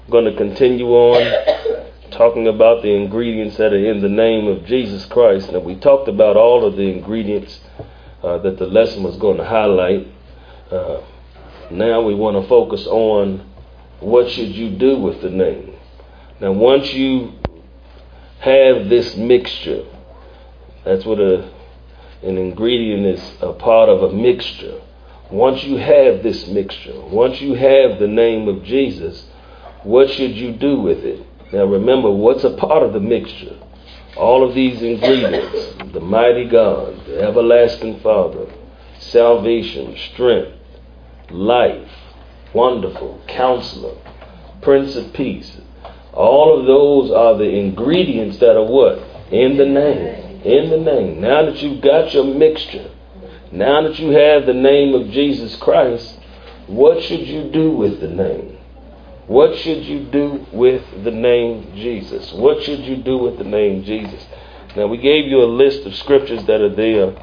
going to continue on talking about the ingredients that are in the name of Jesus Christ. Now, we talked about all of the ingredients that the lesson was going to highlight. Now we want to focus on what should you do with the name. Now, once you have this mixture, that's what an ingredient is, a part of a mixture. Once you have this mixture, once you have the name of Jesus, what should you do with it? Now remember, what's a part of the mixture? All of these ingredients: the mighty God, the everlasting Father, salvation, strength, life, wonderful, counselor, Prince of Peace. All of those are the ingredients that are what? In the name. In the name. Now that you've got your mixture, now that you have the name of Jesus Christ, what should you do with the name? What should you do with the name Jesus? What should you do with the name Jesus? Now, we gave you a list of scriptures that are there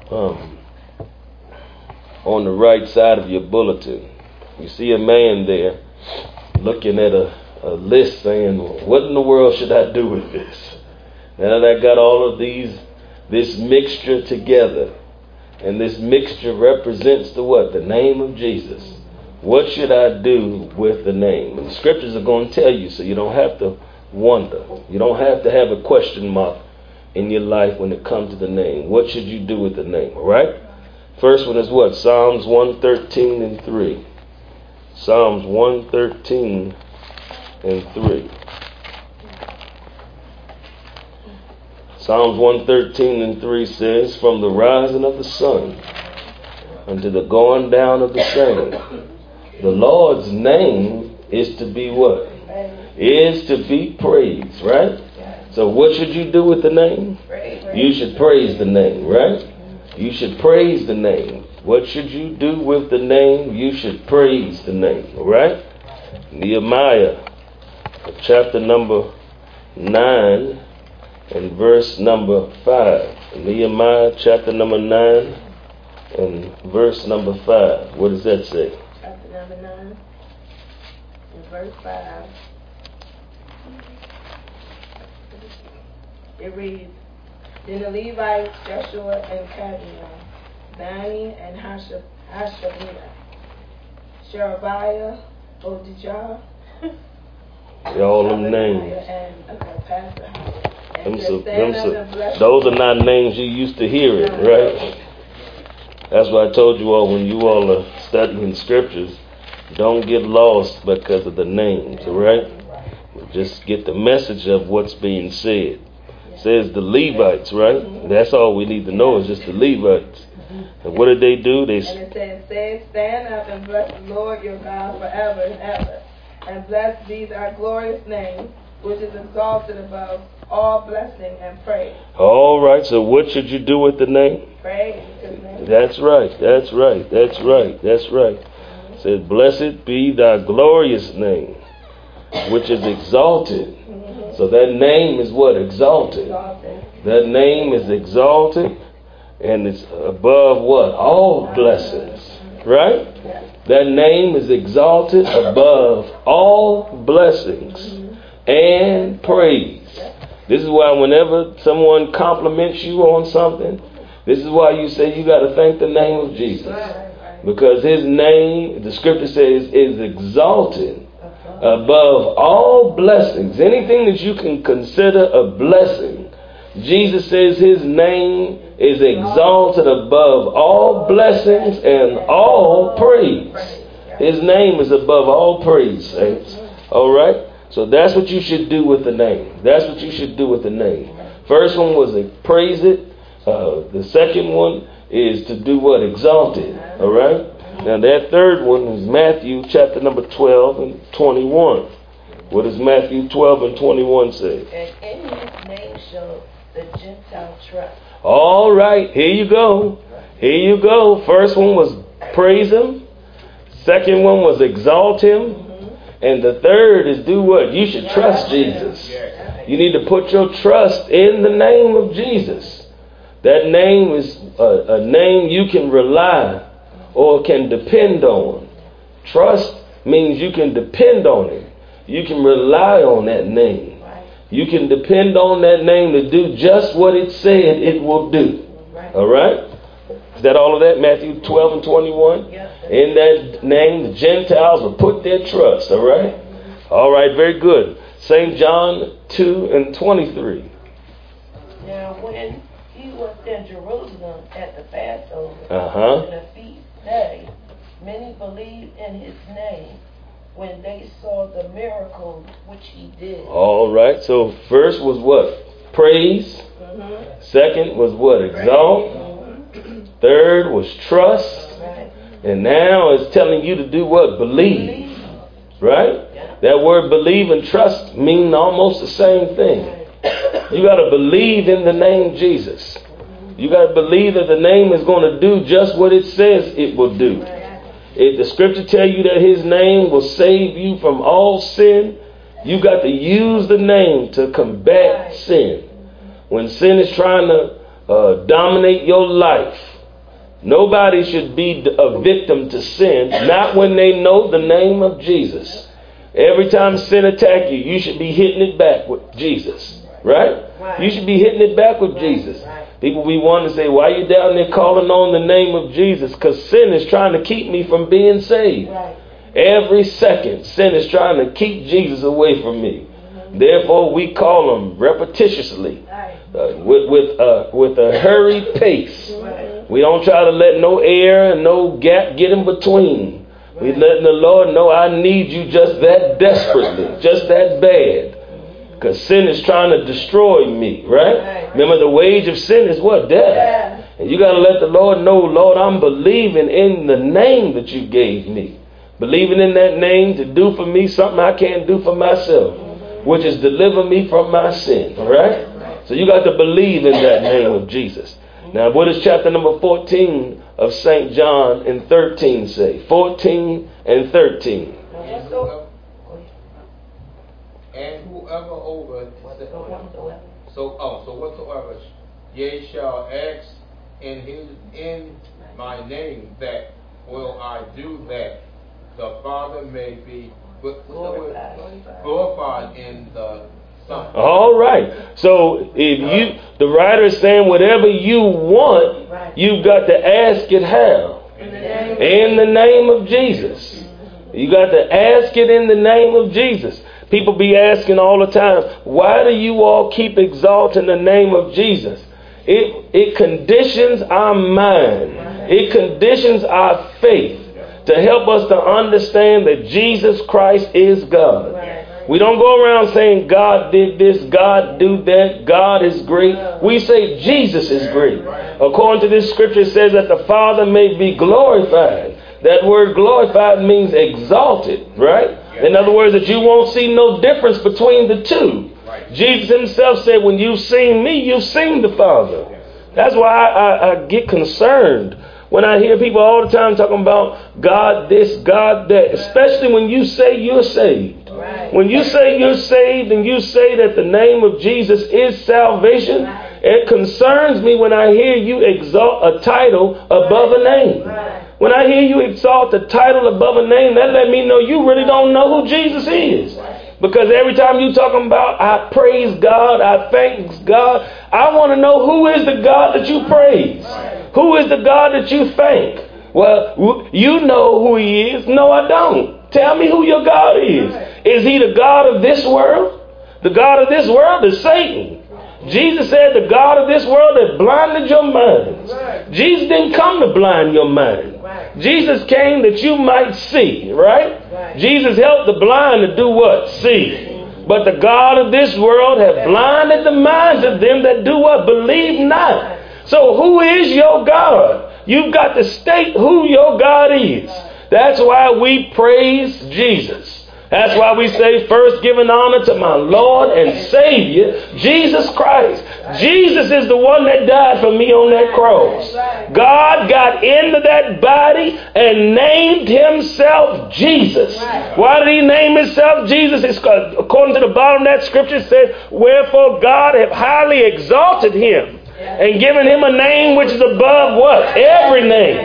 on the right side of your bulletin. You see a man there looking at a list saying, what in the world should I do with this? Now that I got all of this mixture together, and this mixture represents the what? The name of Jesus. What should I do with the name? And the scriptures are going to tell you, so you don't have to wonder. You don't have to have a question mark in your life when it comes to the name. What should you do with the name? All right? First one is what? Psalms 113 and 3. Psalms 113 and 3. Psalms 113 and 3 says, from the rising of the sun unto the going down of the same, the Lord's name is to be what? Is to be praised, right? So what should you do with the name? You should praise the name, right? You should praise the name. What should you do with the name? You should praise the name, all right? Nehemiah, chapter number 9 and verse number 5. Nehemiah, chapter number 9 and verse number 5. What does that say? Chapter number 9 and verse 5. It reads, then the Levites, Joshua and Kadmiel, Bani and Hashabnah, Sherebiah, Odijah, all them names. Those are not names you used to hearing, right? That's why I told you all, when you all are studying scriptures, don't get lost because of the names, all right? Just get the message of what's being said. It says the Levites, right? That's all we need to know, is just the Levites. And what did they do? And it says, stand up and bless the Lord your God forever and ever. And blessed be thy glorious name, which is exalted above all blessing and praise. All right, so what should you do with the name? Praise. That's right, that's right, that's right, that's right. It says, blessed be thy glorious name, which is exalted. So that name is what? Exalted. That name is exalted, and it's above what? All blessings, right? That name is exalted above all blessings and praise. This is why whenever someone compliments you on something, this is why you say you got to thank the name of Jesus. Because his name, the scripture says, is exalted above all blessings. Anything that you can consider a blessing, Jesus says his name is exalted above all blessings and all praise. His name is above all praise, saints. All right? So that's what you should do with the name. That's what you should do with the name. First one was to praise it. The second one is to do what? Exalt it. All right? Now that third one is Matthew chapter number 12 and 21. What does Matthew 12 and 21 say? And in his name shall the Gentile trust. All right, here you go. Here you go. First one was praise him. Second one was exalt him. And the third is do what? You should trust Jesus. You need to put your trust in the name of Jesus. That name is a name you can rely or can depend on. Trust means you can depend on him. You can rely on that name. You can depend on that name to do just what it said it will do. All right? Is that all of that? Matthew 12 and 21? In that name, the Gentiles will put their trust. All right? All right, very good. St. John 2 and 23. Now, when he was in Jerusalem at the Passover and the feast day, many believed in his name when they saw the miracles which he did. All right, so first was what? Praise. Second was what? Exalt. Third was trust. And now it's telling you to do what? Believe. Right? That word believe and trust mean almost the same thing. You got to believe in the name Jesus. You got to believe that the name is going to do just what it says it will do. If the scripture tell you that his name will save you from all sin, you got to use the name to combat sin. When sin is trying to dominate your life, nobody should be a victim to sin, not when they know the name of Jesus. Every time sin attack you, you should be hitting it back with Jesus. Right? You should be hitting it back with Jesus. People be wanting to say, why are you down there calling on the name of Jesus? Because sin is trying to keep me from being saved. Every second, sin is trying to keep Jesus away from me. Therefore, we call him repetitiously with a hurried pace. We don't try to let no air and no gap get in between. We letting the Lord know I need you just that desperately, just that bad. Because sin is trying to destroy me, right? Remember, the wage of sin is what? Death. And you got to let the Lord know, Lord, I'm believing in the name that you gave me. Believing in that name to do for me something I can't do for myself, which is deliver me from my sin, all right? So you got to believe in that name of Jesus. Now, what does chapter number 14 of St. John and 13 say? 14 and 13. And whoever over so whatsoever ye shall ask in my name, that will I do, that the Father may be glorified in the Son. All right. So if the writer is saying whatever you want, you've got to ask it how? In the name of Jesus. You got to ask it in the name of Jesus. People be asking all the time, why do you all keep exalting the name of Jesus? It conditions our mind. It conditions our faith to help us to understand that Jesus Christ is God. We don't go around saying God did this, God do that, God is great. We say Jesus is great. According to this scripture, it says that the Father may be glorified. That word glorified means exalted, right? In other words, that you won't see no difference between the two. Jesus himself said, when you've seen me, you've seen the Father. That's why I get concerned when I hear people all the time talking about God this, God that, especially when you say you're saved. When you say you're saved and you say that the name of Jesus is salvation, it concerns me when I hear you exalt a title above a name. When I hear you exalt a title above a name, that let me know you really don't know who Jesus is. Because every time you talking about, I praise God, I thank God, I want to know who is the God that you praise. Who is the God that you thank? Well, you know who he is. No, I don't. Tell me who your God is. Is he the God of this world? The God of this world is Satan. Jesus said the God of this world that blinded your minds. Jesus didn't come to blind your mind. Jesus came that you might see, right? Jesus helped the blind to do what? See. But the God of this world have blinded the minds of them that do what? Believe not. So who is your God? You've got to state who your God is. That's why we praise Jesus. That's why we say first giving honor to my Lord and Savior, Jesus Christ. Jesus is the one that died for me on that cross. God got into that body and named himself Jesus. Why did he name himself Jesus? It's according to the bottom of that scripture, it says, wherefore God hath highly exalted him and given him a name which is above what? Every name.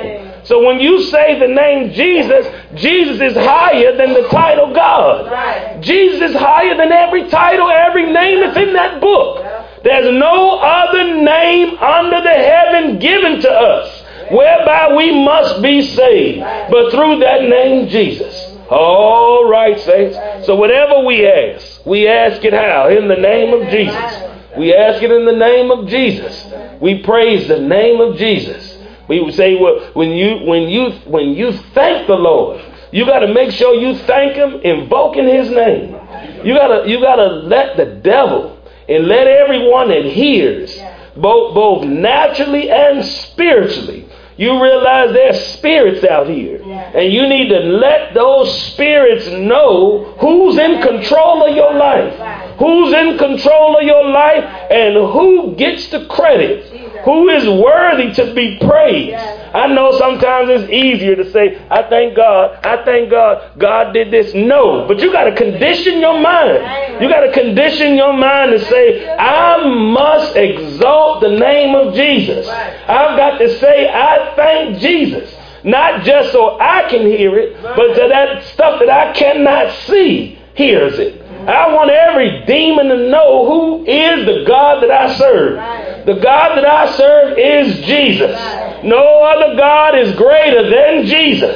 So when you say the name Jesus, Jesus is higher than the title God. Right. Jesus is higher than every title, every name that's in that book. There's no other name under the heaven given to us whereby we must be saved, but through that name Jesus. All right, saints. So whatever we ask it how? In the name of Jesus. We ask it in the name of Jesus. We praise the name of Jesus. We would say, well, when you thank the Lord, you got to make sure you thank Him invoking His name. You gotta let the devil and let everyone that hears, both naturally and spiritually. You realize there's spirits out here. And you need to let those spirits know who's in control of your life. Who's in control of your life and who gets the credit. Who is worthy to be praised. I know sometimes it's easier to say, I thank God, God did this. No, but you got to condition your mind. You got to condition your mind to say, I must exalt the name of Jesus. I've got to say, I thank Jesus. Not just so I can hear it, but so that stuff that I cannot see hears it. I want every demon to know who is the God that I serve. The God that I serve is Jesus. No other God is greater than Jesus.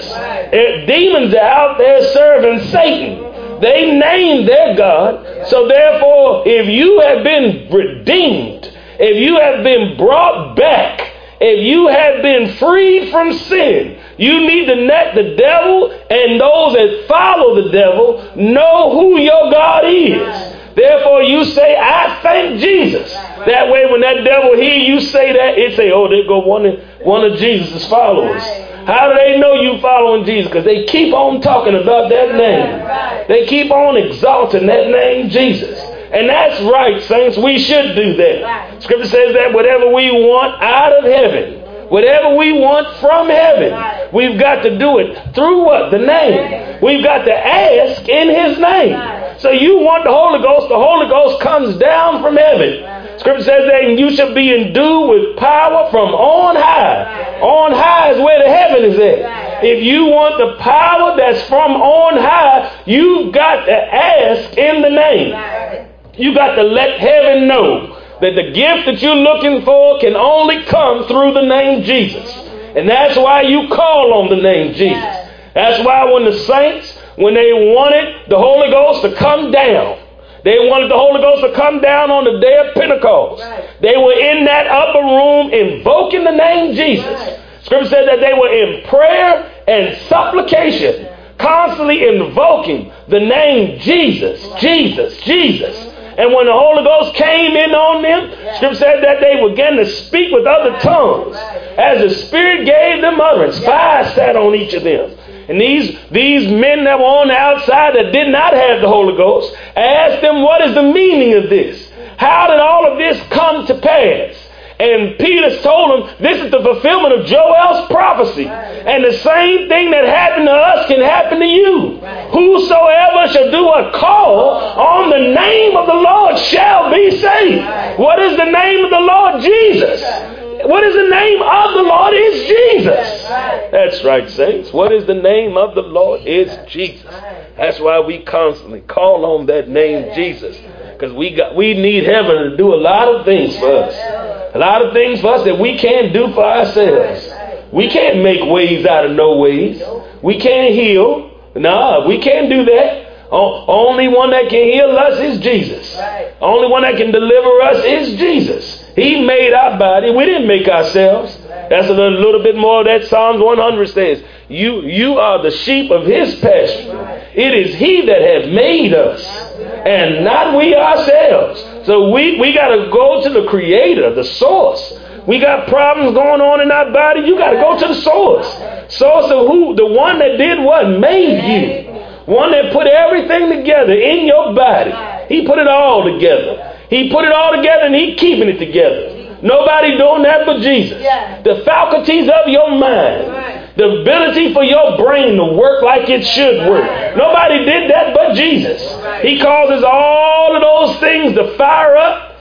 Demons are out there serving Satan. They named their God. So therefore, if you have been redeemed, if you have been brought back, if you have been freed from sin, you need to let the devil and those that follow the devil know who your God is. Therefore, you say, I thank Jesus. That way, when that devil hear you say that, it say, oh, there go one of Jesus' followers. How do they know you following Jesus? Because they keep on talking about that name. They keep on exalting that name, Jesus. And that's right, saints. We should do that. Scripture says that whatever we want out of heaven, whatever we want from heaven, we've got to do it through what? The name. We've got to ask in His name. So you want the Holy Ghost comes down from heaven. Scripture says that you shall be endued with power from on high. On high is where the heaven is at. If you want the power that's from on high, you've got to ask in the name. You got to let heaven know that the gift that you're looking for can only come through the name Jesus. And that's why you call on the name Jesus. That's why when the saints, when they wanted the Holy Ghost to come down, they wanted the Holy Ghost to come down on the day of Pentecost. They were in that upper room invoking the name Jesus. Scripture said that they were in prayer and supplication, constantly invoking the name Jesus, Jesus, Jesus. And when the Holy Ghost came in on them, Scripture said that they began to speak with other tongues. As the Spirit gave them utterance, fire sat on each of them. And these men that were on the outside that did not have the Holy Ghost asked them, what is the meaning of this? How did all of this come to pass? And Peter told him, this is the fulfillment of Joel's prophecy. And the same thing that happened to us can happen to you. Whosoever shall do a call on the name of the Lord shall be saved. What is the name of the Lord? Jesus. What is the name of the Lord? Is Jesus. That's right, saints. What is the name of the Lord? Is Jesus. That's why we constantly call on that name Jesus. Because we need heaven to do a lot of things for us. A lot of things for us that we can't do for ourselves. We can't make ways out of no ways. We can't heal. No, we can't do that. Only one that can heal us is Jesus. Only one that can deliver us is Jesus. He made our body. We didn't make ourselves. That's a little bit more of that Psalms 100 says. You are the sheep of His pasture. It is He that hath made us, and not we ourselves. So we got to go to the Creator, the source. We got problems going on in our body. You got to go to the source. Source of who? The one that did what? Made you. One that put everything together in your body. He put it all together. He put it all together and He keeping it together. Nobody doing that but Jesus. The faculties of your mind. The ability for your brain to work like it should work. Nobody did that but Jesus. He causes all of those things to fire up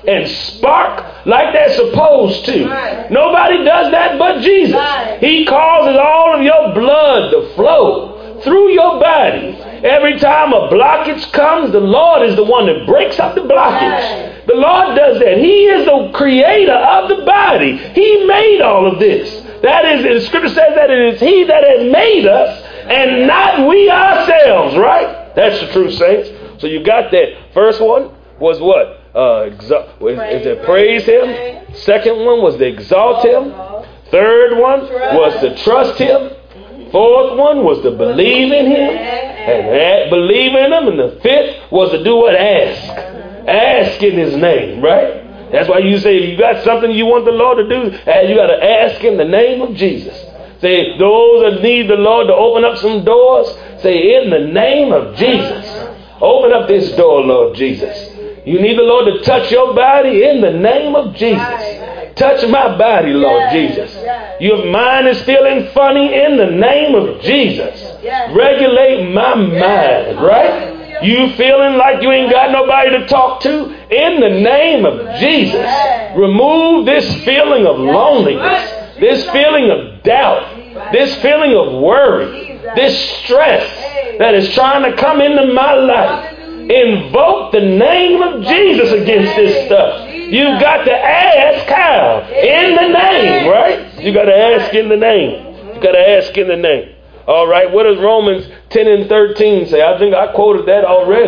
and spark like they're supposed to. Nobody does that but Jesus. He causes all of your blood to flow through your body. Every time a blockage comes, the Lord is the one that breaks up the blockage. The Lord does that. He is the creator of the body. He made all of this. That is, the scripture says that it is He that has made us and not we ourselves, right? That's the truth, saints. So you got that. First one was what? Praise Him. Second one was to exalt Him. Third one was to trust Him. Fourth one was to believe in Him and believe in Him. And the fifth was to do what? Ask. Ask in His name, right? That's why you say if you got something you want the Lord to do, you got to ask in the name of Jesus. Say, those that need the Lord to open up some doors, say, in the name of Jesus, open up this door, Lord Jesus. You need the Lord to touch your body in the name of Jesus. Touch my body, Lord Jesus. Your mind is feeling funny in the name of Jesus. Regulate my mind, right? You feeling like you ain't got nobody to talk to? In the name of Jesus. Remove this feeling of loneliness, this feeling of doubt, this feeling of worry, this stress that is trying to come into my life. Invoke the name of Jesus against this stuff. You got to ask how? In the name, right? You got to ask in the name. You got to ask in the name. All right, what does Romans 10 and 13 say? I think I quoted that already.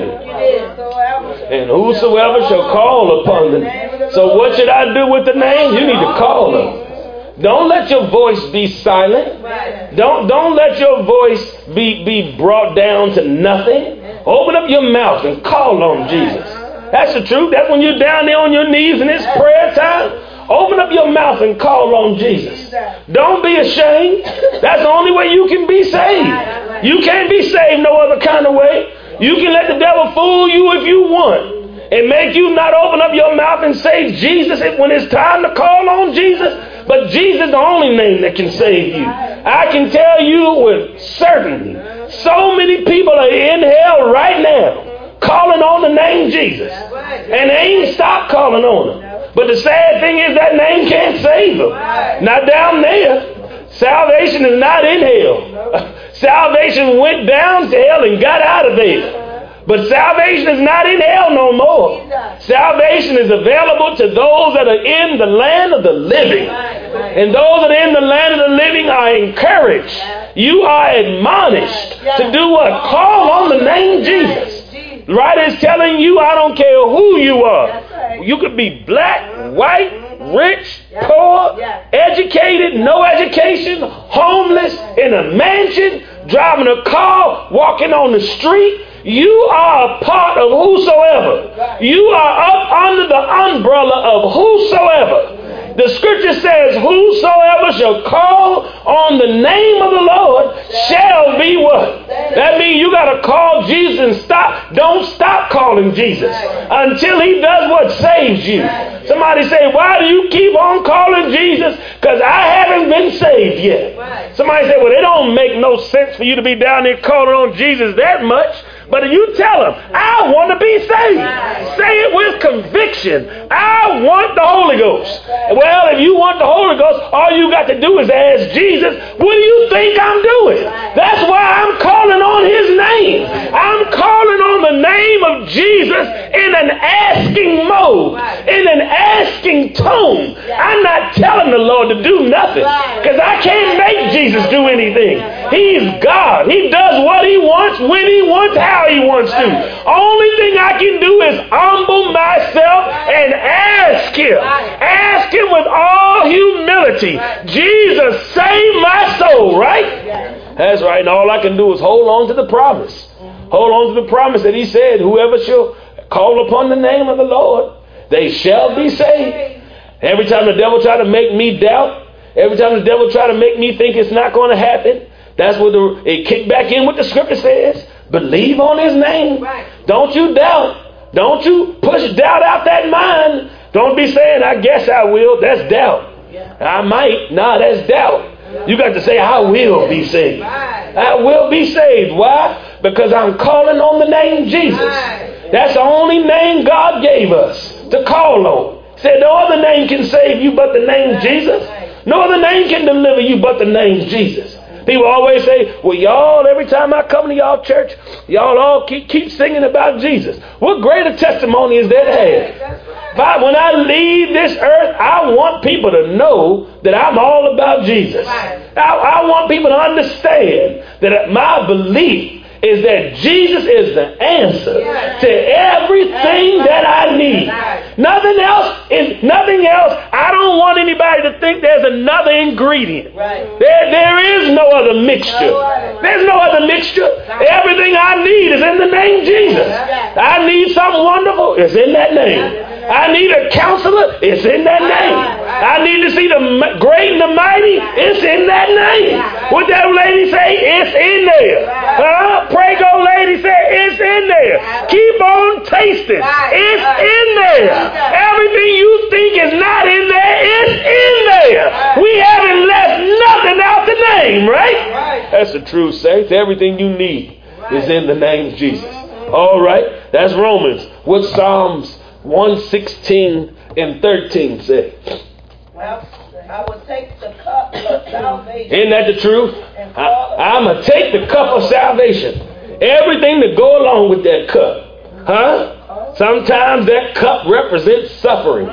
And whosoever shall call upon the name. So what should I do with the name? You need to call them. Don't let your voice be silent. Don't let your voice be brought down to nothing. Open up your mouth and call on Jesus. That's the truth. That's when you're down there on your knees in this prayer time. Open up your mouth and call on Jesus. Don't be ashamed. That's the only way you can be saved. You can't be saved no other kind of way. You can let the devil fool you if you want and make you not open up your mouth and say Jesus when it's time to call on Jesus. But Jesus is the only name that can save you. I can tell you with certainty, so many people are in hell right now calling on the name Jesus. And they ain't stopped calling on him. But the sad thing is that name can't save them. Not down there. Salvation is not in hell. Salvation went down to hell and got out of there. But salvation is not in hell no more. Salvation is available to those that are in the land of the living. And those that are in the land of the living are encouraged. You are admonished to do what? Call on the name Jesus. Right is telling you, I don't care who you are. You could be black, white, rich, poor, educated, no education, homeless, in a mansion, driving a car, walking on the street. You are a part of whosoever. You are up under the umbrella of whosoever. The scripture says, whosoever shall call on the name of the Lord shall be what? That means you got to call Jesus and don't stop calling Jesus until he does what saves you. Somebody say, why do you keep on calling Jesus? Because I haven't been saved yet. Somebody say, well, it don't make no sense for you to be down there calling on Jesus that much. But if you tell them, I want to be saved, say it with conviction. I want the Holy Ghost. Well, if you want the Holy Ghost, all you got to do is ask Jesus, what do you think I'm doing? That's why I'm calling on his name. I'm calling on the name of Jesus in an asking mode, in an asking tone. I'm not telling the Lord to do nothing because I can't make Jesus do anything. He's God. He does what he wants, when he wants, how he wants to. Only thing I can do is humble myself and ask him. Ask him with all humility. Jesus, save my soul, right? That's right. And all I can do is hold on to the promise. Hold on to the promise that he said, whoever shall call upon the name of the Lord, they shall be saved. Every time the devil try to make me doubt, every time the devil try to make me think it's not going to happen, that's what it kicked back in what the scripture says. Believe on his name. Don't you doubt. Don't you push doubt out that mind. Don't be saying, I guess I will. That's doubt. I might. Nah, that's doubt. You got to say, I will be saved. I will be saved. Why? Because I'm calling on the name Jesus. That's the only name God gave us. to call on. He said, no other name can save you but the name Jesus. No other name can deliver you but the name Jesus. People always say, well, y'all, every time I come to y'all church, y'all all keep singing about Jesus. What greater testimony is there to have? But when I leave this earth, I want people to know that I'm all about Jesus. I want people to understand that my belief is that Jesus is the answer to everything that I need. Nothing else. I don't want anybody to think there's another ingredient. There is no other mixture. There's no other mixture. Everything I need is in the name Jesus. I need something wonderful. It's in that name. I need a counselor. It's in that name. I need to see the great and the mighty. It's in that name. What that lady say? It's in there. Pray go lady say it's in there. Keep on tasting. It's in there. Everything you think is not in there, it's in there. We haven't left nothing out the name, right? That's the true saints. Everything you need is in the name of Jesus. All right. That's Romans. What Psalms 1:16 and 13 say? Well, I will take the cup of salvation. Isn't that the truth? I'm going to take the cup of salvation. Everything that go along with that cup. Sometimes that cup represents suffering.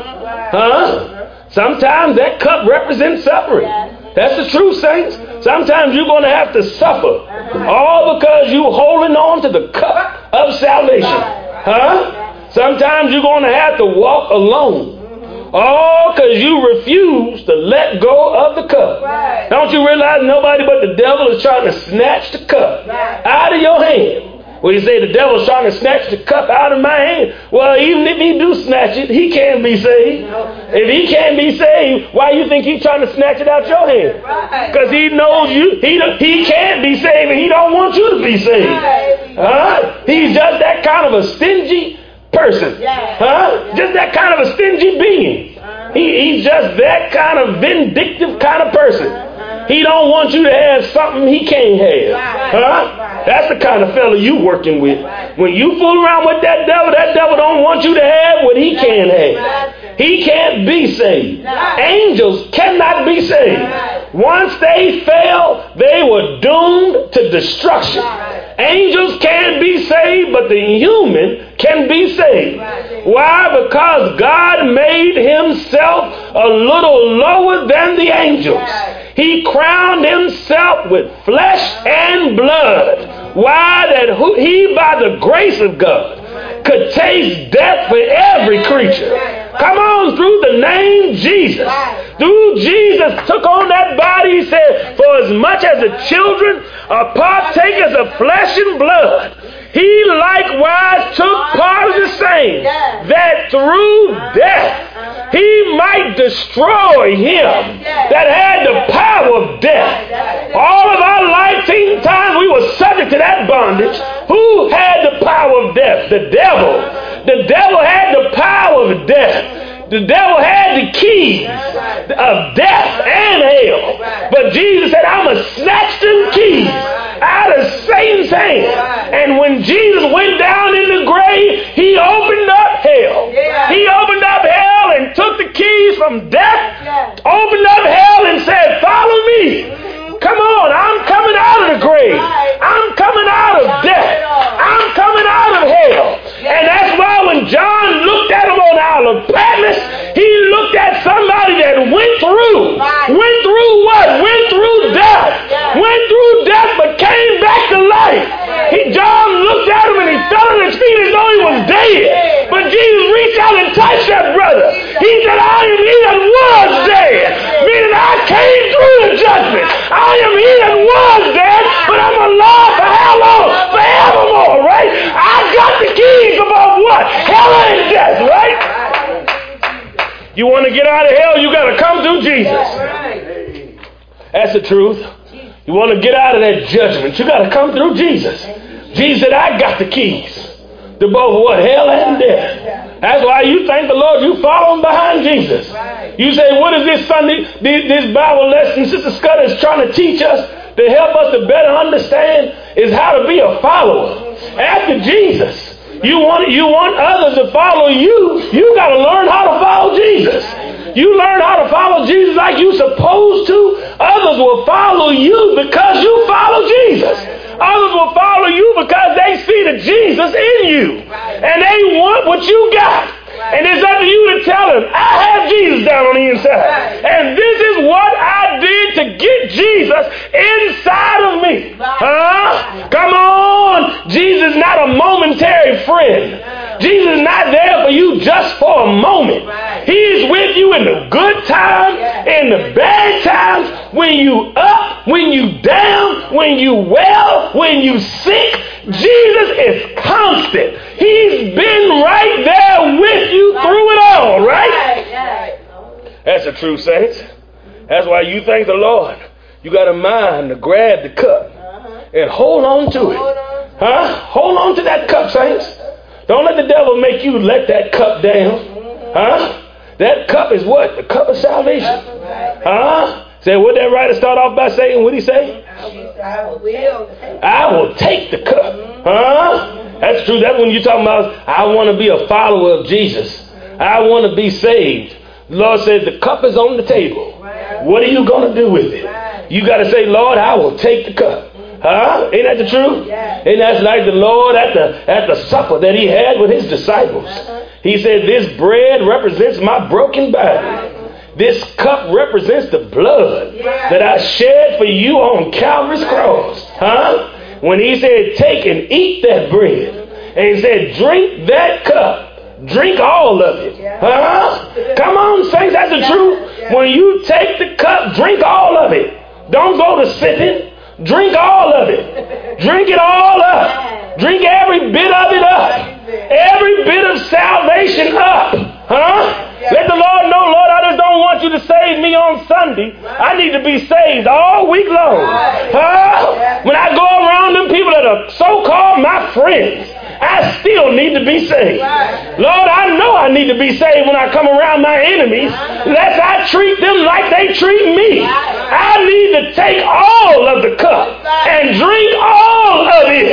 Sometimes that cup represents suffering. That's the truth, saints. Sometimes you're going to have to suffer. All because you're holding on to the cup of salvation. Sometimes you're going to have to walk alone. All because you refuse to let go of the cup. Don't you realize nobody but the devil is trying to snatch the cup out of your hand? Well, you say the devil's trying to snatch the cup out of my hand. Well, even if he do snatch it, he can't be saved. If he can't be saved, why you think he's trying to snatch it out your hand? Because he knows you. He can't be saved, and he don't want you to be saved. He's just that kind of a stingy person. Just that kind of a stingy being. He's just that kind of vindictive kind of person. He don't want you to have something he can't have. That's the kind of fella you working with. When you fool around with that devil don't want you to have what he can't have. He can't be saved. Angels cannot be saved. Once they fell, they were doomed to destruction. Angels can be saved, but the human can be saved. Why? Because God made himself a little lower than the angels. He crowned himself with flesh and blood. Why? That he, by the grace of God, could taste death for every creature. Come on, through the name Jesus. Through Jesus took on that body, he said, for as much as the children are partakers of flesh and blood, he likewise took part of the same, that through death he might destroy him that had the power of death. All of our lifetime times we were subject to that bondage. Who had the power of death? The devil. The devil had the power of death. The devil had the keys of death and hell. But Jesus said, I'm going to snatch them keys out of Satan's hand. And when Jesus went down in the grave, he opened up hell. He opened up hell and took the keys from death, opened up hell and said, follow me. Come on, I'm coming out of the grave. I'm coming out of death. I'm coming out of hell. And that's why when John looked at him on Isle of Patmos, he looked at somebody that went through what? Went through death, but came back to life. John looked at him and he fell on his feet as though he was dead. But Jesus reached out and touched that brother. He said, I am he that was dead. Meaning I came through the judgment. I am he that was dead, but I'm alive for how long? Forevermore, right? I got the keys above what? Hell and death, right? You want to get out of hell, you got to come through Jesus. That's the truth. You want to get out of that judgment, you got to come through Jesus. Jesus said, I got the keys to both what? Hell and death. That's why you thank the Lord you following behind Jesus. You say, what is this Sunday, this Bible lesson Sister Scudder is trying to teach us to help us to better understand is how to be a follower after Jesus. You want others to follow you. You got to learn how to follow Jesus. You learn how to follow Jesus like you're supposed to. Others will follow you because you follow Jesus. Others will follow you because they see the Jesus in you. And they want what you got. And it's up to you to tell them, I have Jesus down on the inside. And this is what I did to get Jesus inside of me. Come on. Jesus is not a momentary friend. Jesus is not there for you just for a moment. He's with you in the good times, in the bad times, when you up, when you down, when you well, when you sick. Jesus is constant. He's been right there with you through it all, right? That's the true, saints. That's why you thank the Lord. You got a mind to grab the cup and hold on to it. Hold on to that cup, saints. Don't let the devil make you let that cup down. That cup is what? The cup of salvation. Say, what that writer start off by saying? What did he say? I will take the cup. That's true. That's when you're talking about, I want to be a follower of Jesus. I want to be saved. The Lord says, the cup is on the table. What are you going to do with it? You got to say, Lord, I will take the cup. Ain't that the truth? And that's like the Lord at the supper that he had with his disciples. He said, this bread represents my broken body. This cup represents the blood that I shed for you on Calvary's cross. When he said, take and eat that bread. And he said, drink that cup. Drink all of it. Come on, saints, that's the truth. When you take the cup, drink all of it. Don't go to sipping. Drink all of it. Drink it all up. Drink every bit of it up. Every bit of salvation up. Let the Lord know, Lord, I just don't want you to save me on Sunday. I need to be saved all week long. When I go around them people that are so-called my friends, I still need to be saved. Lord, I know I need to be saved when I come around my enemies, lest I treat them like they treat me. I need to take all of the cup and drink all of it.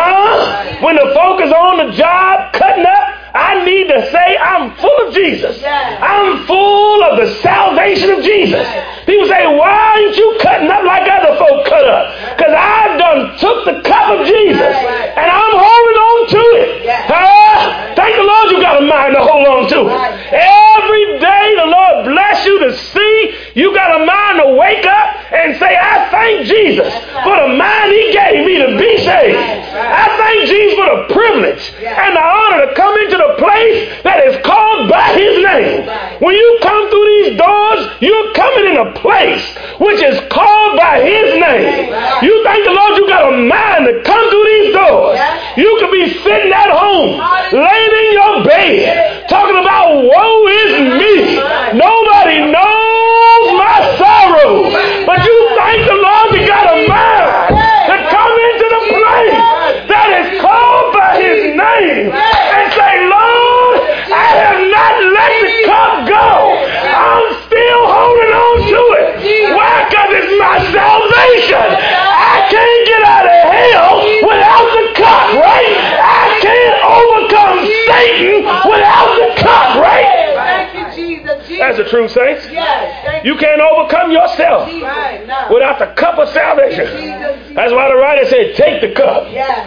When the folk is on the job cutting up, I need to say I'm full of Jesus. I'm full of the salvation of Jesus. People say, why aren't you cutting up like other folk cut up? Because I done took the cup of Jesus and I'm holding on to it. Thank the Lord you got a mind to hold on to it. Every day the Lord bless you to see. You got a mind to wake up and say, I thank Jesus for the mind he gave me to be saved. I thank Jesus for the privilege and the honor to come into the place that is called by his name. When you come through these doors, you're coming in a place which is called by his name. You thank the Lord you got a mind to come through these doors. You could be sitting at home, laying in your bed, talking about woe is me. Nobody knows my sorrow. But you thank the Lord you got a mind to come into the place that is called by his name and say, Lord, I have not let the cup go. I'm still holding on to it. Why? Because it's my salvation. I can't get out of hell without the cup, right? I can't overcome Satan without the cup, right? That's the truth, saints. You can't overcome yourself without the cup of salvation. That's why the writer said, take the cup.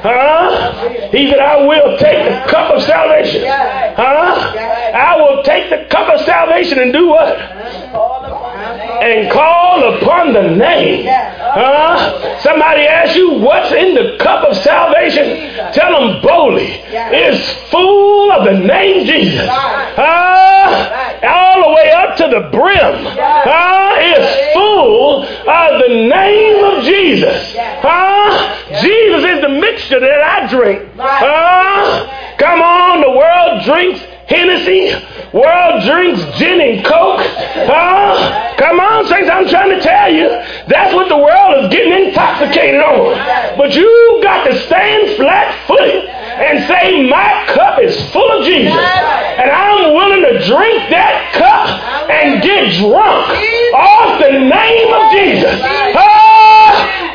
He said, I will take the cup of salvation. I will take the cup of salvation and do what? And call upon the name. Somebody asks you, what's in the cup of salvation? Tell them boldly, it's full of the name Jesus. All the way up to the brim. It's full of the name of Jesus. Jesus is the mixture that I drink. Come on, the world drinks Hennessy. World drinks gin and coke. Come on, saints, I'm trying to tell you, that's what the world is getting intoxicated on. But you got to stand flat-footed and say, my cup is full of Jesus. And I'm willing to drink that cup and get drunk off the name of Jesus.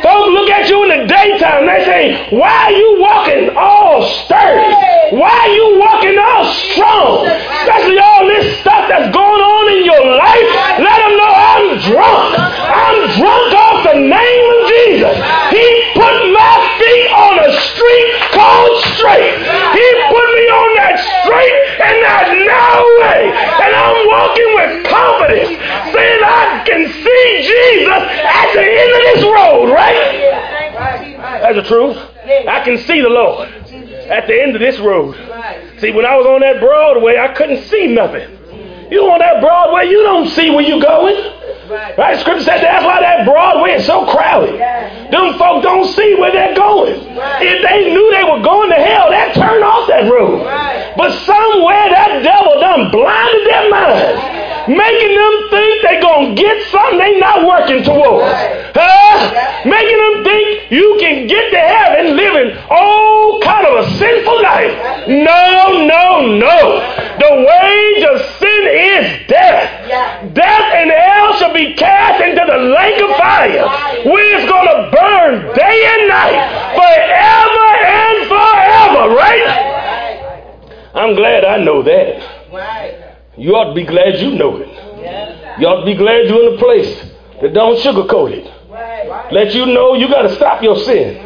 Folks look at you in the daytime. They say, why are you walking all sturdy? Why are you walking all strong? Especially all this stuff that's going on in your life. Let them know I'm drunk. I'm drunk off the name of Jesus. He put my feet on a street called straight. He put me on that straight and that narrow way. And I'm walking with confidence, saying I can see Jesus at the end of this road, right? That's the truth. I can see the Lord at the end of this road. See, when I was on that Broadway, I couldn't see nothing. You on that Broadway, you don't see where you're going. Right? Scripture said that's why that Broadway is so crowded. Them folk don't see where they're going. If they knew they were going to hell, they'd turn off that road. But somewhere that devil done blinded their mind, making them think they're going to get something they not working towards. Making them think you can get to heaven living all kind of a sinful life. No, no, no. The wage of sin is death. Death and hell shall be cast into the lake of fire, where it's going to burn day and night, forever and forever, right? I'm glad I know that. You ought to be glad you know it. You ought to be glad you're in a place that don't sugarcoat it. Let you know you got to stop your sin.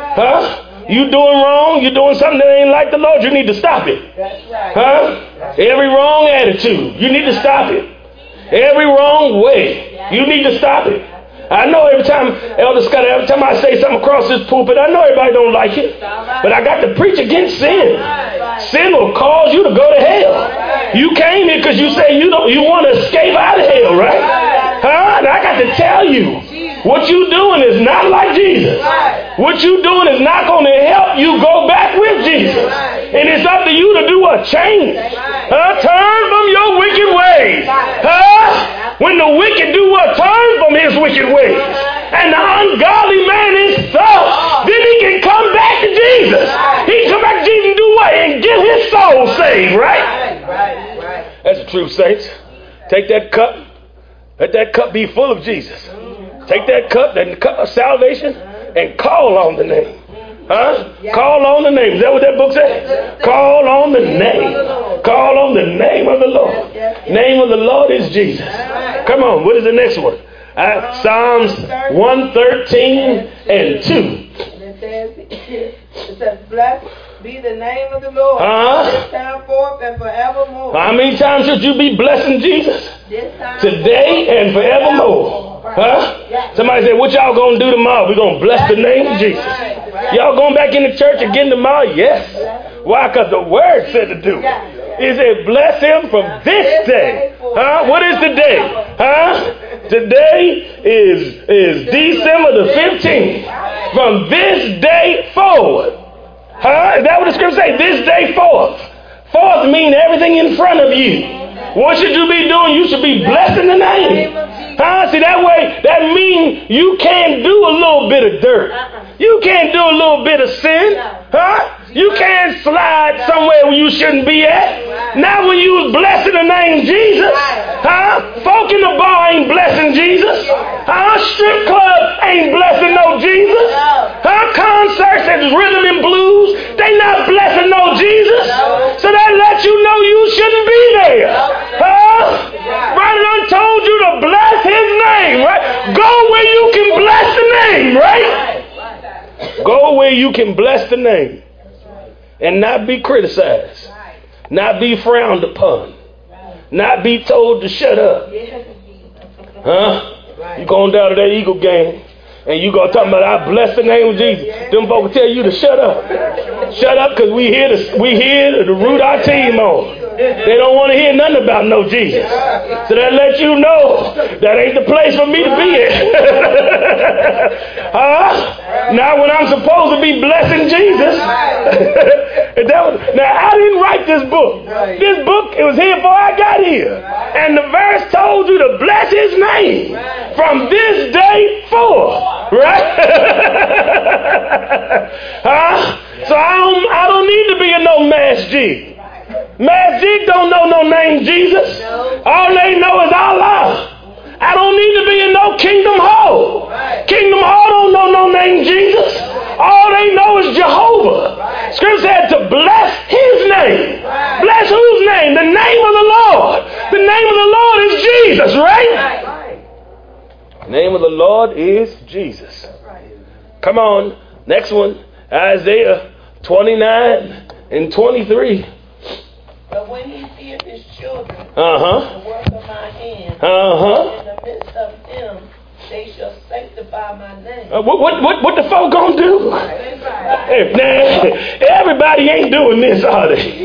You doing wrong, you doing something that ain't like the Lord, you need to stop it. Every wrong attitude, you need to stop it. Every wrong way, you need to stop it. I know every time, Elder Scott, every time I say something across this pulpit, I know everybody don't like it, but I got to preach against sin. Sin will cause you to go to hell. You came here because you say you want to escape out of hell, right? And I got to tell you, what you doing is not like Jesus. What you doing is not going to help you go back with Jesus. And it's up to you to do a change. Turn from your wicked ways. When the wicked do what? Turn from his wicked ways. And the ungodly man is so. Then he can come back to Jesus. He can come back to Jesus and do what? And get his soul saved, right? That's the truth, saints. Take that cup. Let that cup be full of Jesus. Take that cup of salvation, and call on the name. Call on the name. Is that what that book says? Call on the name. Call on the name of the Lord. Name of the Lord is Jesus. Come on, what is the next one? Psalms 113 and 2. It says, blessed be the name of the Lord, this time forth and forevermore. How many times should you be blessing Jesus? Today and forevermore. Somebody said, what y'all going to do tomorrow? We're going to bless the name of Jesus. Y'all going back in the church again tomorrow? Yes. Why? Because the word said to do. It said, bless him from this day. What is the day? Today is December the 15th. From this day forward. Is that what the scripture say? This day forth. Forth means everything in front of you. What should you be doing? You should be blessing the name. See, that way, that means you can't do a little bit of dirt. You can't do a little bit of sin. You can't slide somewhere where you shouldn't be at. Not when you was blessing the name Jesus. Folk in the bar ain't blessing Jesus. Strip club ain't blessing no Jesus. Concerts that's rhythm and blues, they not blessing no Jesus. So that lets you know you shouldn't be there. Brother done told you to bless his name, right? Go where you can bless the name, right? Go where you can bless the name and not be criticized, not be frowned upon, not be told to shut up. You going down to that Eagle game and you gonna talk about I bless the name of Jesus. Them folks tell you to shut up. Shut up, because we here to root our team on. They don't want to hear nothing about no Jesus. So that lets you know that ain't the place for me to be at. Now when I'm supposed to be blessing Jesus. Now I didn't write this book. This book, it was here before I got here. And the verse told you to bless his name from this day forth. Right? So I don't need to be in no mass jig. Mass jig don't know no name Jesus. All they know is Allah. I don't need to be in no Kingdom Hall. Kingdom Hall don't know no name Jesus. All they know is Jehovah. Scripture said to bless his name. Bless whose name? The name of the Lord. The name of the Lord is Jesus, right? The name of the Lord is Jesus. Come on. Next one. Isaiah 29 and 23. But when he seeth his children, Uh-huh. the work of my hands, Uh-huh. in the midst of him, they shall sanctify my name. What the folk gonna do? Hey, nah, everybody ain't doing this, are they?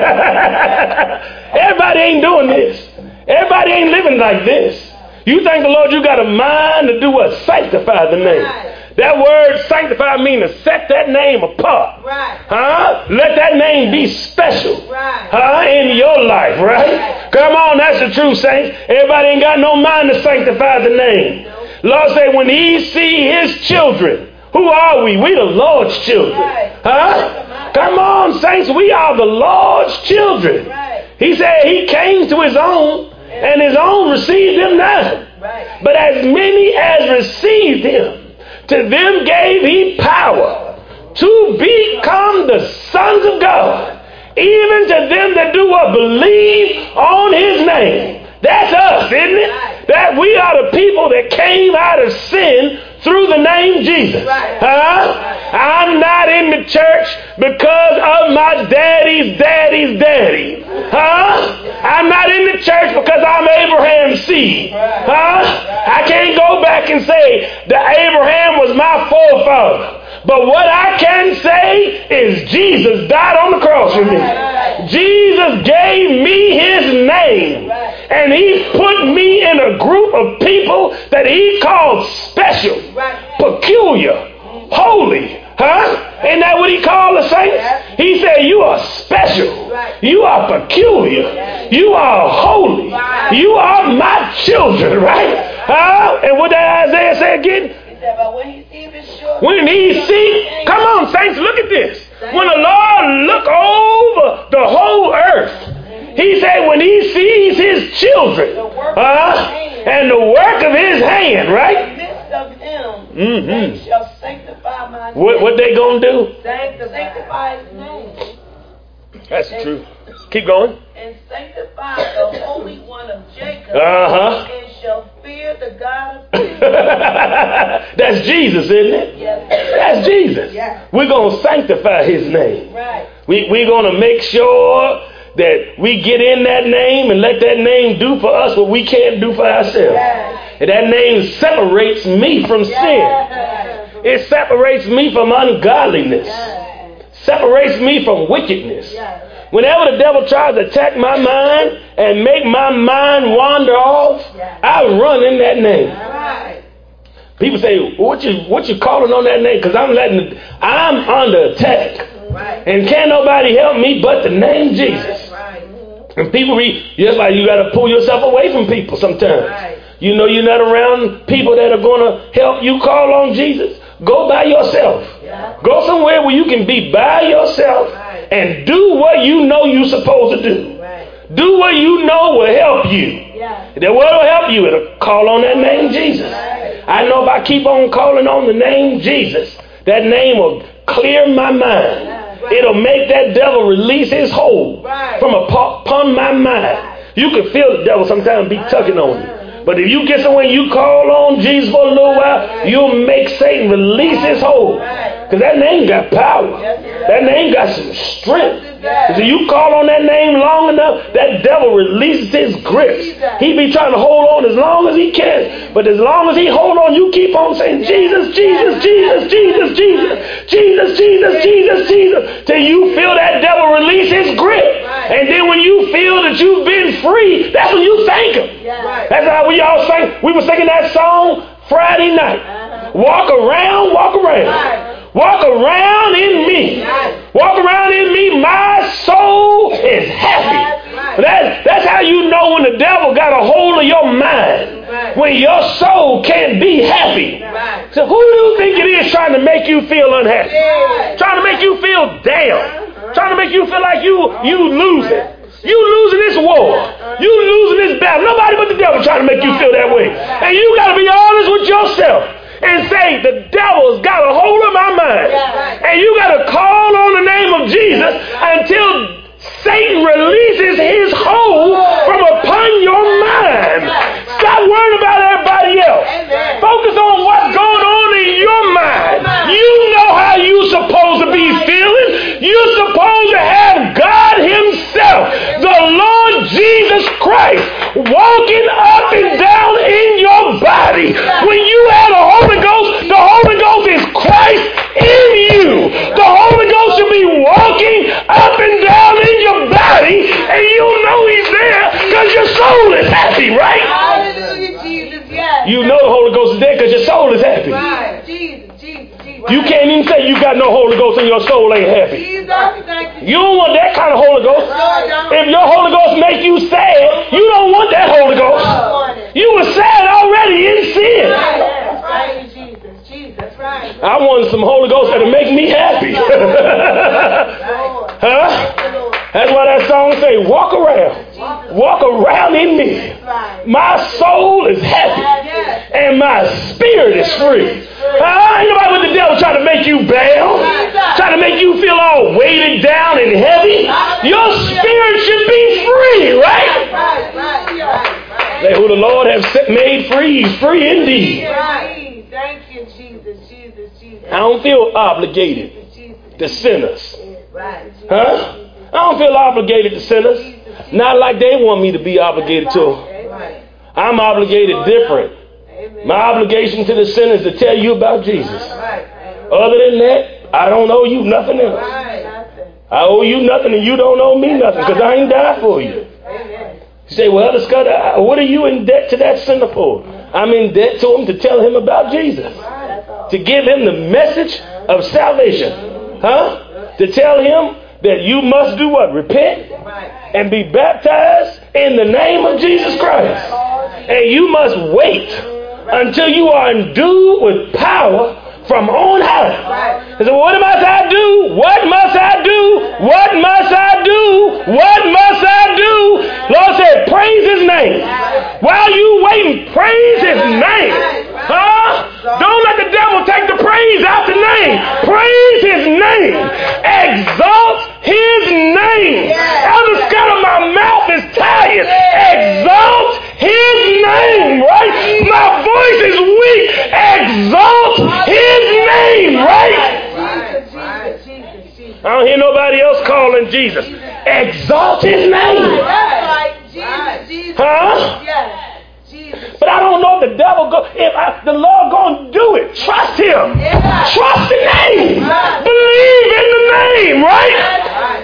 Everybody ain't doing this. Everybody ain't living like this. You think the Lord, you got a mind to do what? Sanctify the name. That word sanctify means to set that name apart. Huh? Let that name be special. In your life, right? Come on, that's the truth, saints. Everybody ain't got no mind to sanctify the name. Lord say when he see his children, who are we? We the Lord's children. Huh? Come on, saints, we are the Lord's children. He said he came to his own, and his own received him not. But as many as received him, to them gave he power to become the sons of God, even to them that do what? Believe on his name. That's us, isn't it? That we are the people that came out of sin through the name Jesus. I'm not in the church because of my daddy's daddy. I'm not in the church because I'm Abraham's seed. I can't go back and say that Abraham was my forefather. But what I can say is Jesus died on the cross for me. Jesus gave me his name. And he put me in a group of people that he called special, peculiar, holy. Isn't that what he called the saints? He said, you are special. You are peculiar. You are holy. You are my children, right? And what did Isaiah say again? When he see, come on, saints, look at this. When the Lord look over the whole earth, he said when he sees his children and the work of his hand, right? They shall sanctify my name. What they gonna do? Sanctify his name. That's the truth. Keep going. And sanctify the Holy One of Jacob. And shall fear the God of Israel. That's Jesus, isn't it? Yes. That's Jesus. Yes. We're gonna sanctify his name. Right. We're gonna make sure that we get in that name and let that name do for us what we can't do for ourselves. Yes. And that name separates me from sin. Yes. It separates me from ungodliness. Yes. Separates me from wickedness. Yes. Whenever the devil tries to attack my mind and make my mind wander off, I run in that name. Right. People say, what you calling on that name? Because I'm under attack. Right. And can't nobody help me but the name Jesus. Right. And people just like you got to pull yourself away from people sometimes. Right. You know you're not around people that are going to help you call on Jesus. Go by yourself. Yeah. Go somewhere where you can be by yourself and do what you know you're supposed to do. Right. Do what you know will help you. Yeah. Then what will help you? It'll call on that name Jesus. Right. I know if I keep on calling on the name Jesus, that name will clear my mind. Yeah. Right. It'll make that devil release his hold from upon my mind. You can feel the devil sometimes be tugging on you. But if you get somewhere and you call on Jesus for a little while, you'll make Satan release his hold. Because that name got power. That name got some strength. So you call on that name long enough, that devil releases his grips. He be trying to hold on as long as he can. But as long as he hold on, you keep on saying, Jesus, Jesus, Jesus, Jesus, Jesus, Jesus, Jesus, Jesus, Jesus, till you feel that devil release his grip. And then when you feel that you've been free, that's when you thank him. That's how we all sang. We were singing that song Friday night. Walk around, walk around. Walk around in me. Walk around in me. My soul is happy. That's how you know when the devil got a hold of your mind. When your soul can't be happy. So who do you think it is trying to make you feel unhappy? Trying to make you feel down. Trying to make you feel like you losing. You losing this war. You losing this battle. laugh. Nobody but the devil trying to make you feel that way. And you got to be honest with yourself and say, the devil's got a hold of my mind. And you got to call on the name of Jesus until Satan releases his hold from upon your mind. Stop worrying about everybody else. Focus on what's going on in your mind. You know how you're supposed to be feeling. You're supposed to have God himself, the Lord Jesus Christ, walking up and down in your body. When you have the Holy Ghost is Christ in you. The Holy Ghost should be walking up and down in your body, and you know he's there because your soul is happy, right? Hallelujah, Jesus, yes. You know the Holy Ghost is there because your soul is happy. Right. Jesus. You can't even say you got no Holy Ghost and your soul ain't happy. Jesus, thank you. You don't want that kind of Holy Ghost. If your Holy Ghost make you sad, you don't want that Holy Ghost. You were sad already in sin. Right, Jesus, right. I want some Holy Ghost that'll make me happy. Huh? That's why that song say, walk around in me. My soul is happy and my spirit is free. Ain't nobody with the devil trying to make you bound, trying to make you feel all weighted down and heavy. Your spirit should be free, right? Say, who the Lord has made free, he's free indeed. Thank you, Jesus. I don't feel obligated to sinners. Huh? I don't feel obligated to sinners. Not like they want me to be obligated to them. I'm obligated different. My obligation to the sinner is to tell you about Jesus. Other than that, I don't owe you nothing else. I owe you nothing and you don't owe me nothing because I ain't died for you. You say, well, Elder Scudder, what are you in debt to that sinner for? I'm in debt to him to tell him about Jesus. To give him the message of salvation. Huh? To tell him that you must do what? Repent and be baptized in the name of Jesus Christ. And you must wait until you are endued with power from on high. And so what must I do? What must I do? What must I do? What must I do? Lord said, praise his name. While you waiting, praise his name. Huh? Don't let the devil take the praise out the name. Praise his name. Exalt his name. Elder Scudder, my mouth is tired. Exalt his name, right? My voice is weak. Exalt his name, right? I don't hear nobody else calling Jesus. Exalt his name. Huh? But I don't know if the devil the Lord gonna do it. Trust him. Trust the name. Believe in the name, right?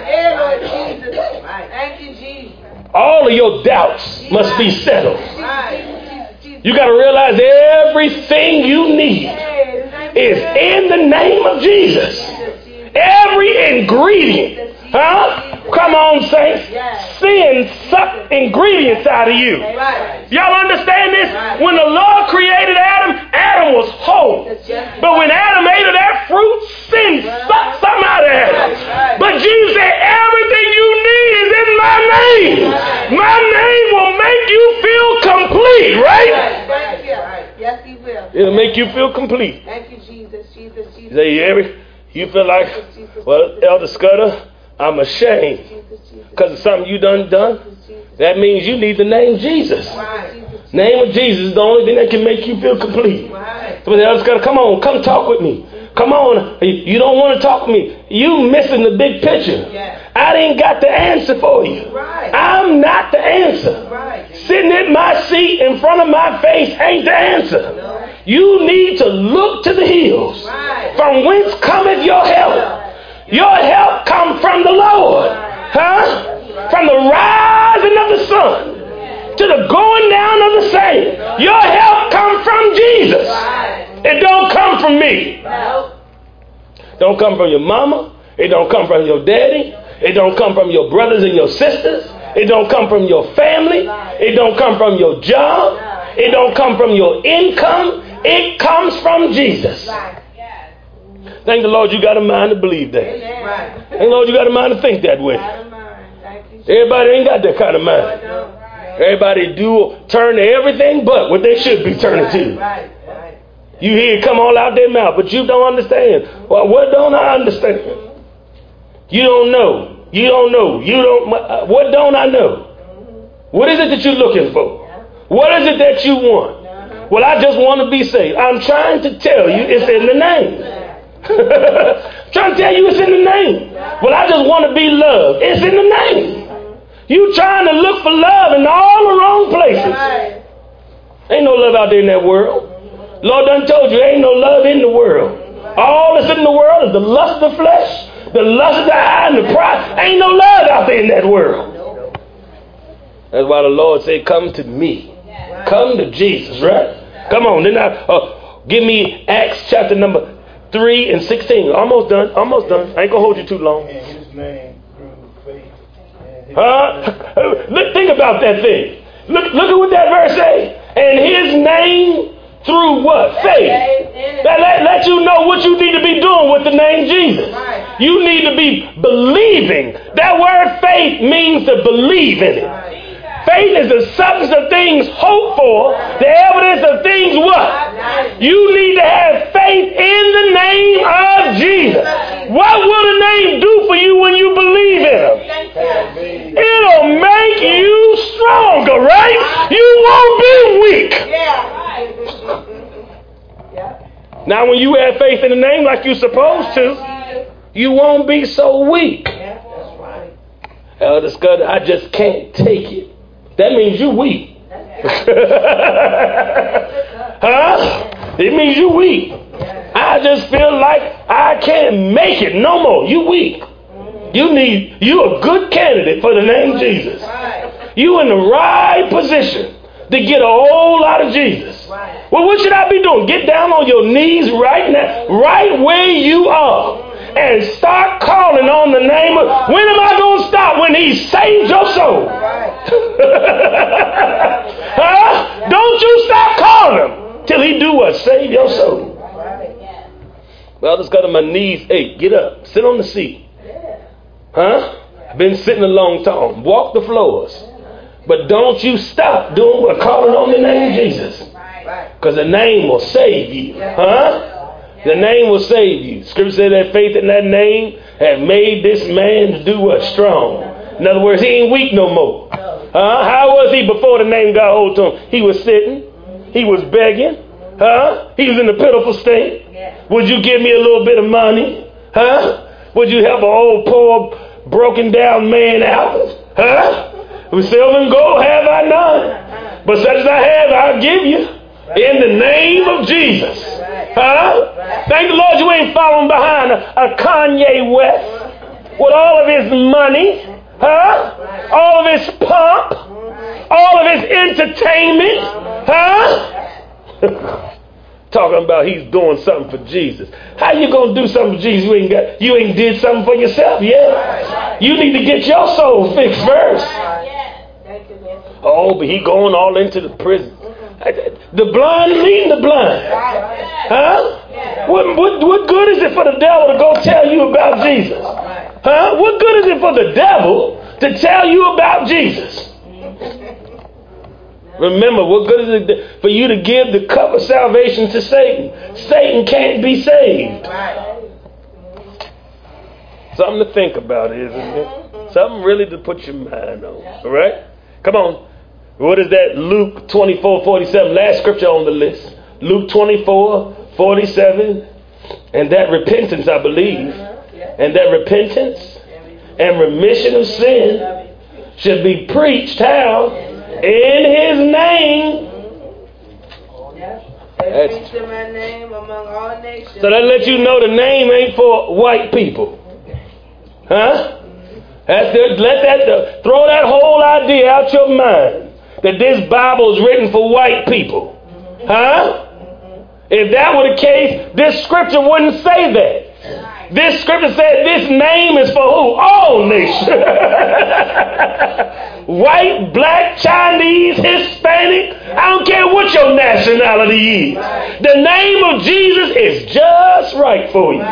Thank you, Jesus. All of your doubts must be settled. You got to realize everything you need is in the name of Jesus. Every ingredient. Huh? Come on, saints. Sin sucked ingredients out of you. Y'all understand this? When the Lord created Adam, Adam was whole. But when Adam ate of that fruit, sin sucked something out of Adam. But Jesus said, everything you need is in my name. My name will make you feel complete, right? Yes, he will. It'll make you feel complete. Thank you, Jesus. You feel like, well, Elder Scudder, I'm ashamed because of something you done. That means you need the name Jesus. Name of Jesus is the only thing that can make you feel complete. So the Elder Scudder, come on, come talk with me. Come on, you don't want to talk to me. You missing the big picture. I ain't got the answer for you. I'm not the answer. Sitting in my seat in front of my face ain't the answer. You need to look to the hills. From whence cometh your help? Your help comes from the Lord. Huh? From the rising of the sun to the going down of the same. Your help comes from Jesus. It don't come from me. Don't come from your mama. It don't come from your daddy. It don't come from your brothers and your sisters. It don't come from your family. It don't come from your job. It don't come from your income. It comes from Jesus. Thank the Lord you got a mind to believe that. Thank the Lord you got a mind to think that way. Everybody ain't got that kind of mind. Everybody turn to everything but what they should be turning to. You hear it come all out their mouth, but you don't understand. Well, what don't I understand? You don't know. You don't know. What don't I know? What is it that you're looking for? What is it that you want? Well, I just want to be saved. I'm trying to tell you it's in the name. Trying to tell you it's in the name. Well, I just want to be loved. It's in the name. You trying to look for love in all the wrong places. Ain't no love out there in that world. Lord done told you ain't no love in the world. All that's in the world is the lust of the flesh, the lust of the eye, and the pride. Ain't no love out there in that world. That's why the Lord said, come to me. Come to Jesus, right? Come on. Then give me Acts chapter number 3 and 16. Almost done. Almost done. I ain't going to hold you too long. Think about that thing. Look at what that verse says. And his name through what? Faith. Let you know what you need to be doing with the name Jesus. You need to be believing. That word faith means to believe in it. Faith is the substance of things hoped for, the evidence of things what? You need to have faith in the name of Jesus. What will the name do for you when you believe in him? It'll make you stronger, right? You won't be weak. Now, when you have faith in the name like you're supposed to, you won't be so weak. Elder Scudder, I just can't take it. That means you weak. It means you weak. I just feel like I can't make it no more. You weak. You a good candidate for the name Jesus. You in the right position to get a whole lot of Jesus. Well, what should I be doing? Get down on your knees right now, right where you are, and start calling on the name of. When am I going to stop? When he saved your soul. Don't you stop calling him till he do what? Save your soul. Well, I just got on my knees. Hey, get up. Sit on the seat. Been sitting a long time. Walk the floors. But don't you stop doing what? Calling on the name of Jesus. Because the name will save you. The name will save you. Scripture said that faith in that name have made this man to do what? Strong. In other words, he ain't weak no more. How was he before the name got hold to him? He was sitting. He was begging. He was in a pitiful state. Would you give me a little bit of money? Would you help an old, poor, broken down man out? With silver and gold have I none. But such as I have, I'll give you. In the name of Jesus. Thank the Lord you ain't following behind a Kanye West with all of his money, all of his pomp, all of his entertainment, talking about he's doing something for Jesus. How you gonna do something for Jesus? You ain't did something for yourself yet. You need to get your soul fixed first. Oh, but he going all into the prison. The blind leading the blind. What good is it for the devil to go tell you about Jesus? What good is it for the devil to tell you about Jesus? Remember, what good is it for you to give the cup of salvation to Satan? Satan can't be saved. Something to think about, isn't it? Something really to put your mind on. All right? Come on. What is that? Luke 24:47. Last scripture on the list. Luke 24:47. And that repentance, I believe. And that repentance and remission of sin should be preached how? In his name. So that lets you know the name ain't for white people. Throw that whole idea out your mind. That this Bible is written for white people. If that were the case, this scripture wouldn't say that. This scripture said this name is for who? All nations. White, black, Chinese, Hispanic. I don't care what your nationality is. The name of Jesus is just right for you.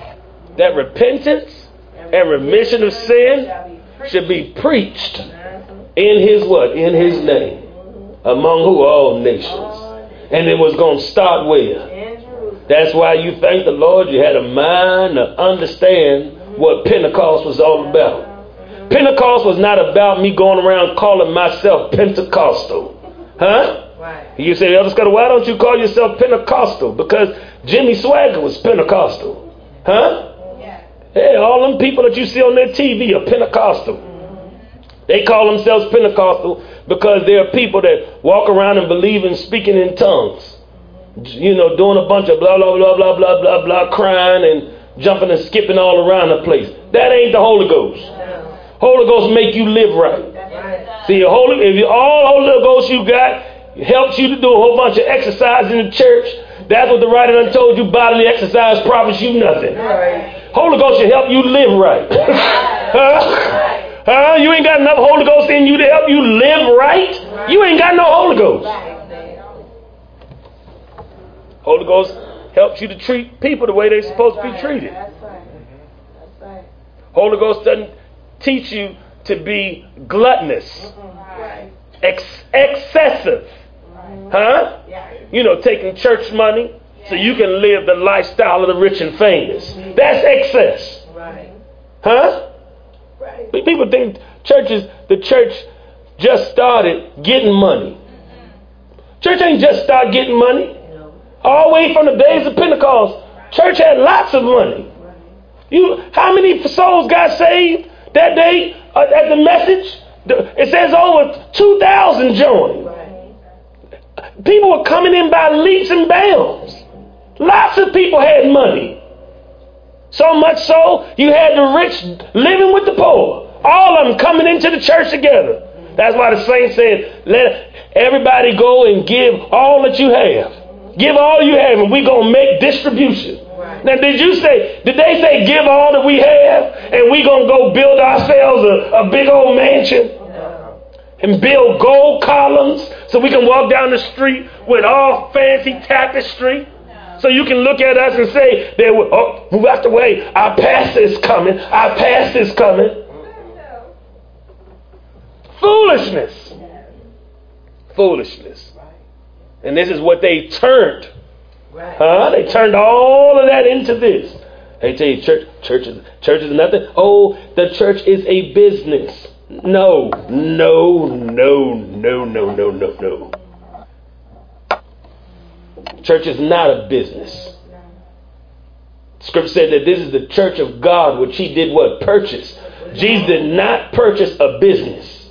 That repentance and remission of sin should be preached In his what? In his name. Among who? All nations. And it was going to start where? That's why you thank the Lord you had a mind to understand what Pentecost was all about. Pentecost was not about me going around calling myself Pentecostal. Huh? Right. You say, Elder Scudder, why don't you call yourself Pentecostal? Because Jimmy Swagger was Pentecostal. Huh? Yeah, all them people that you see on their TV are Pentecostal. They call themselves Pentecostal because there are people that walk around and believe in speaking in tongues. You know, doing a bunch of blah, blah, blah, blah, blah, blah, blah, crying and jumping and skipping all around the place. That ain't the Holy Ghost. Holy Ghost make you live right. See, all Holy Ghost you got helps you to do a whole bunch of exercise in the church. That's what the writer done told you. Bodily exercise profits you nothing. Holy Ghost should help you live right. You ain't got enough Holy Ghost in you to help you live right? You ain't got no Holy Ghost. Holy Ghost helps you to treat people the way they're supposed to be treated. Holy Ghost doesn't teach you to be gluttonous, excessive. Huh? You know, taking church money so you can live the lifestyle of the rich and famous. That's excess. Huh? People think the church just started getting money. Church ain't just started getting money. All the way from the days of Pentecost, church had lots of money. How many souls got saved that day at the message? It says over 2,000 joined. People were coming in by leaps and bounds. Lots of people had money. So much so, you had the rich living with the poor. All of them coming into the church together. That's why the saints said, let everybody go and give all that you have. Give all you have and we're going to make distribution. Now, did they say give all that we have and we're going to go build ourselves a big old mansion? And build gold columns so we can walk down the street with all fancy tapestry? So you can look at us and say, move out the way. Our pastor is coming. Our pastor is coming. Foolishness. Foolishness. And this is what they turned. They turned all of that into this. They tell you church is nothing. Oh, the church is a business. No. Church is not a business. Scripture said that this is the church of God, which he did what? Purchase. Jesus did not purchase a business.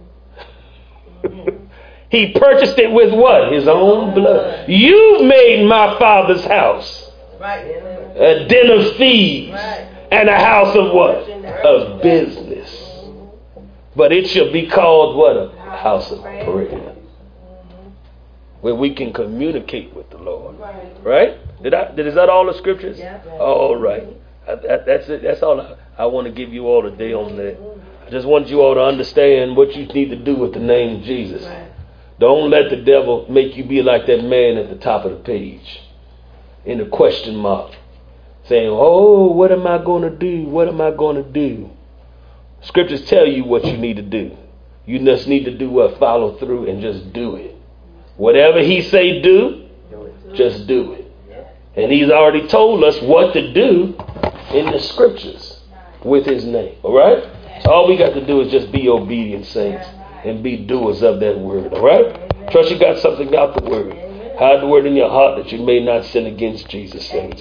He purchased it with what? His own blood. You've made my Father's house a den of thieves and a house of what? Of business. But it shall be called what? A house of prayer. Where we can communicate with the Lord. Right? Is that all the scriptures? All right. That's it. That's all I want to give you all today on that. I just want you all to understand what you need to do with the name of Jesus. Don't let the devil make you be like that man at the top of the page in the question mark, saying, oh, what am I going to do? What am I going to do? Scriptures tell you what you need to do. You just need to do what? Follow through and just do it. Whatever he say do, just do it. And he's already told us what to do in the scriptures with his name. All right? So all we got to do is just be obedient saints and be doers of that word. All right? Trust you got something out the word. Hide the word in your heart that you may not sin against Jesus. Saints.